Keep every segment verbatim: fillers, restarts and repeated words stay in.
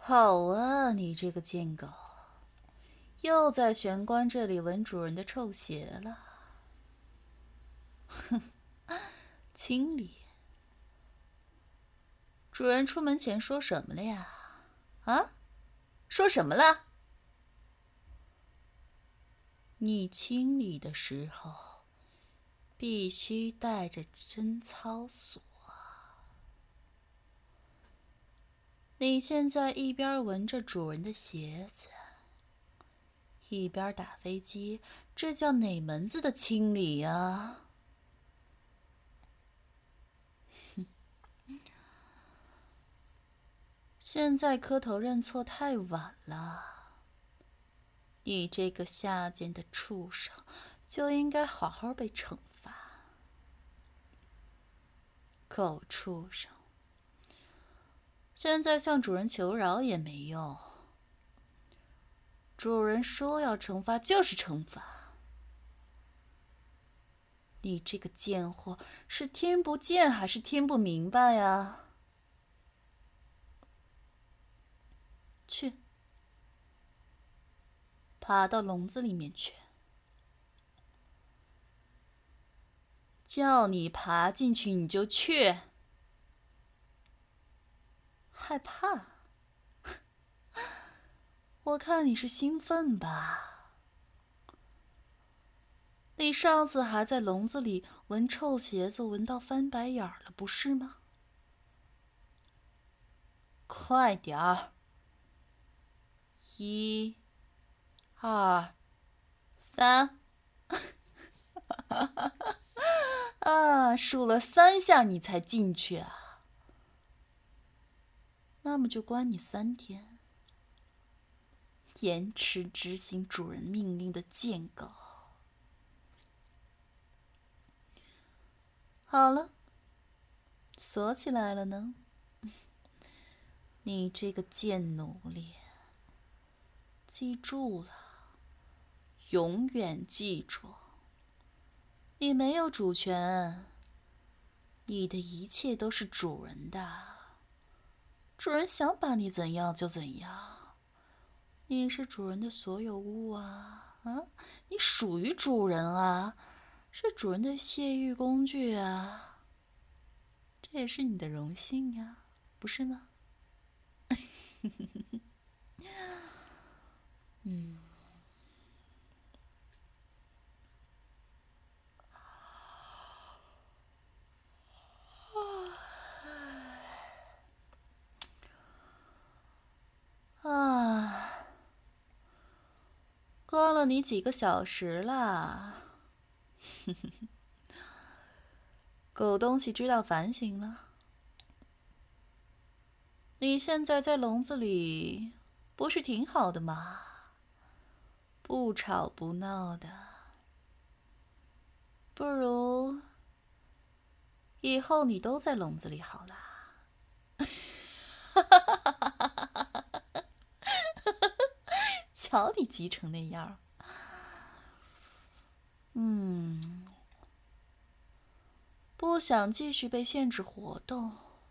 好啊，你这个贱狗，又在玄关这里闻主人的臭鞋了。哼，清理。主人出门前说什么了呀？啊？说什么了？你清理的时候必须带着贞操锁。你现在一边闻着主人的鞋子，一边打飞机，这叫哪门子的清理呀？现在磕头认错太晚了，你这个下贱的畜生就应该好好被惩罚。狗畜生，现在向主人求饶也没用，主人说要惩罚就是惩罚。你这个贱货是听不见还是听不明白呀？去，爬到笼子里面去。叫你爬进去你就去，害怕？我看你是兴奋吧？你上次还在笼子里闻臭鞋子闻到翻白眼了，不是吗？快点儿！一、二、三，啊，数了三下你才进去啊？那么就关你三天，延迟执行主人命令的贱狗。好了，锁起来了呢。你这个贱奴隶，记住了，永远记住，你没有主权，你的一切都是主人的，主人想把你怎样就怎样，你是主人的所有物啊，啊，你属于主人啊，是主人的泄欲工具啊，这也是你的荣幸呀，不是吗？嗯。啊，关了你几个小时啦，狗东西知道反省了。你现在在笼子里，不是挺好的吗？不吵不闹的，不如以后你都在笼子里好啦。瞧你急成那样。嗯，不想继续被限制活动，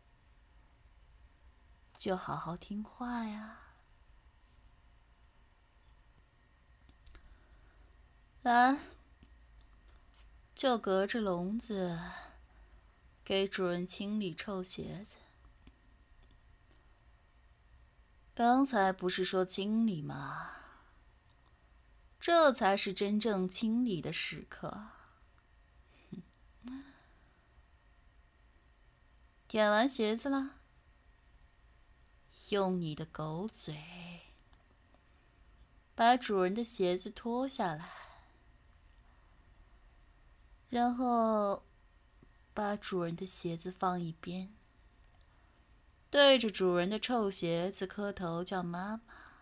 就好好听话呀。来，就隔着笼子给主人清理臭鞋子。刚才不是说清理吗？这才是真正清理的时刻。舔完鞋子了，用你的狗嘴把主人的鞋子脱下来，然后把主人的鞋子放一边，对着主人的臭鞋子磕头叫妈妈。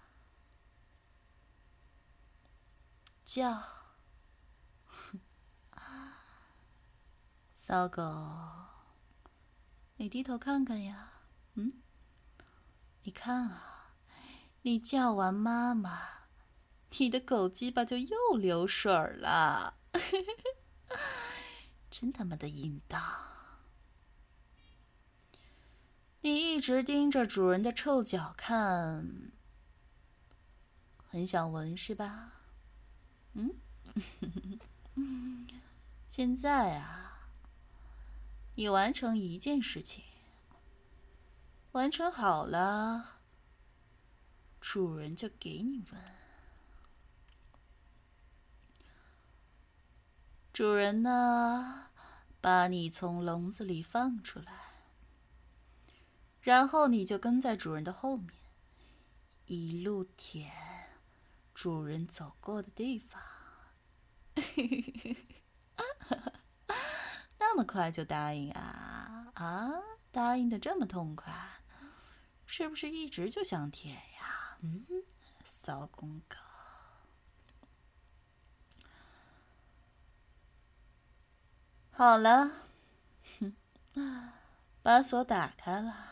叫，骚狗，你低头看看呀。嗯，你看啊，你叫完妈妈，你的狗鸡巴就又流水了。真他妈的淫荡！ 你一直盯着主人的臭脚看，很想闻是吧？嗯，现在啊，你完成一件事情，完成好了，主人就给你闻。主人呢，把你从笼子里放出来，然后你就跟在主人的后面，一路舔主人走过的地方。那么快就答应啊？啊，答应的这么痛快，是不是一直就想舔呀？嗯，骚公狗。好了，把锁打开了。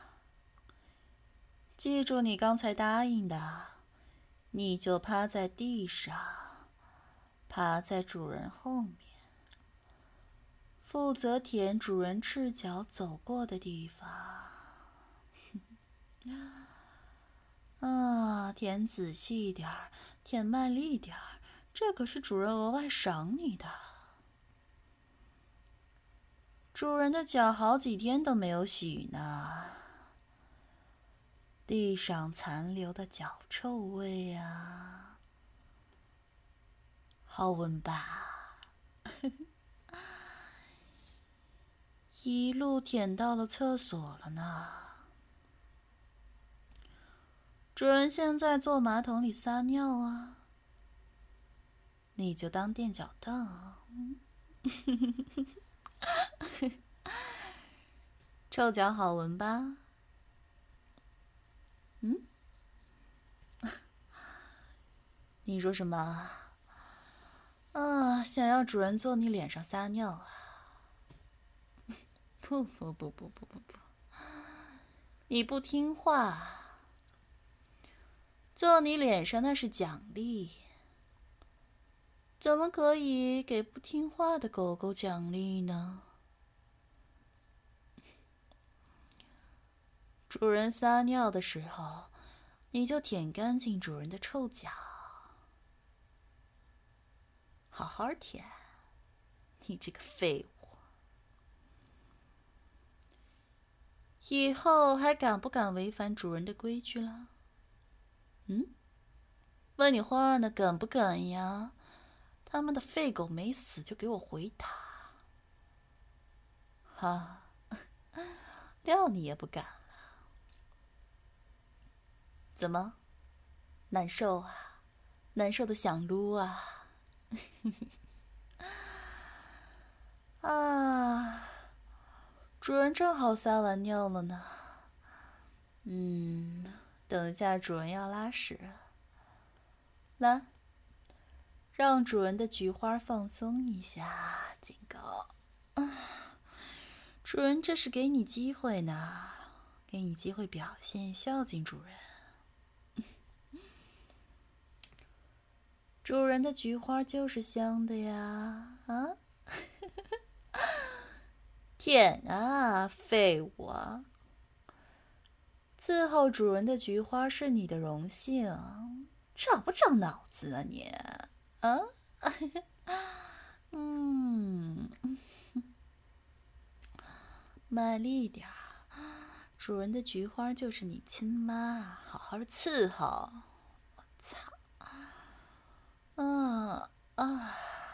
记住你刚才答应的，你就趴在地上，趴在主人后面，负责舔主人赤脚走过的地方。啊，舔仔细点儿，舔卖力点儿，这可是主人额外赏你的。主人的脚好几天都没有洗呢，地上残留的脚臭味啊，好闻吧？一路舔到了厕所了呢。主人现在坐马桶里撒尿啊，你就当垫脚凳。臭脚好闻吧？嗯？你说什么？啊，想要主人坐你脸上撒尿啊？不不不不不不不，你不听话，坐你脸上那是奖励，怎么可以给不听话的狗狗奖励呢？主人撒尿的时候，你就舔干净主人的臭脚，好好舔，你这个废物！以后还敢不敢违反主人的规矩了？嗯？问你话呢，敢不敢呀？他们的废狗没死就给我回答！哈，料你也不敢了。怎么？难受啊？难受的想撸啊？啊，主人正好撒完尿了呢。嗯，等一下主人要拉屎，来，让主人的菊花放松一下，警告。啊，主人这是给你机会呢，给你机会表现孝敬主人。主人的菊花就是香的呀，啊！舔啊，废物啊！伺候主人的菊花是你的荣幸，长不长脑子啊你？啊？嗯，卖力点儿，主人的菊花就是你亲妈，好好的伺候。我操！啊啊！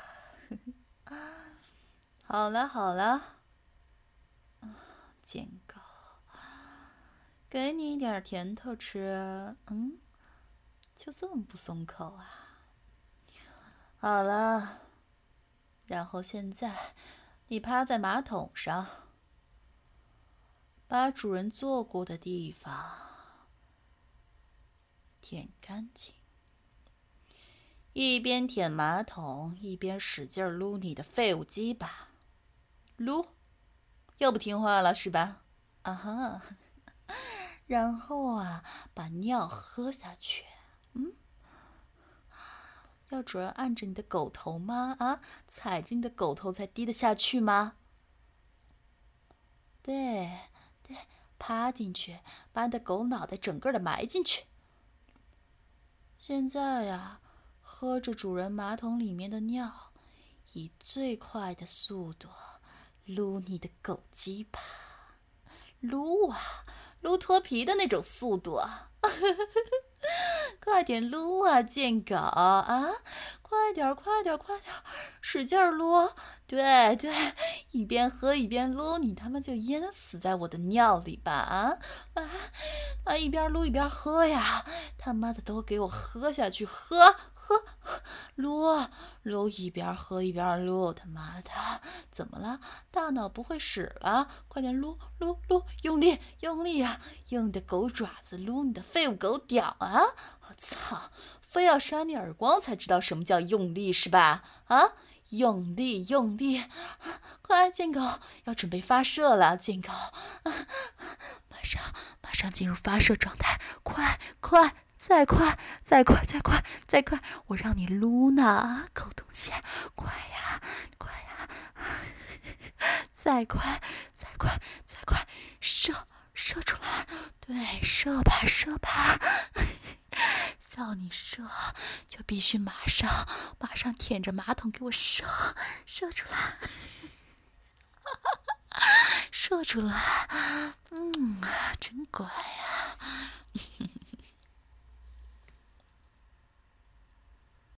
好了好了，贱狗，给你一点甜头吃，嗯，就这么不松口啊？好了，然后现在你趴在马桶上，把主人坐过的地方舔干净，一边舔马桶一边使劲撸你的废物鸡巴，撸，又不听话了是吧？啊哈，然后啊，把尿喝下去，嗯。要主人按着你的狗头吗？啊，踩着你的狗头才滴得下去吗？对，对， 趴进去，把你的狗脑袋整个的埋进去。现在呀，喝着主人马桶里面的尿，以最快的速度撸你的狗鸡巴，撸啊撸脱皮的那种速度啊！快点撸啊，贱狗啊！快点，快点，快点，使劲撸！对对，一边喝一边撸，你他妈就淹死在我的尿里吧！啊啊啊！一边撸一边喝呀！他妈的，都给我喝下去，喝喝撸撸，一边喝一边撸！他妈的，怎么了？大脑不会使了？快点撸撸撸，用力用力呀、啊！用你的狗爪子撸你的废物狗屌啊！我操！非要扇你耳光才知道什么叫用力是吧？啊，用力用力！快，贱狗要准备发射了，贱狗，啊、马上马上进入发射状态，快快！再快，再快，再快，再快！我让你撸呢，狗东西，快呀，快呀！再快，再快，再快！射，射出来！对，射吧，射吧！要你射，就必须马上，马上舔着马桶给我射，射出来，射出来！嗯，真乖。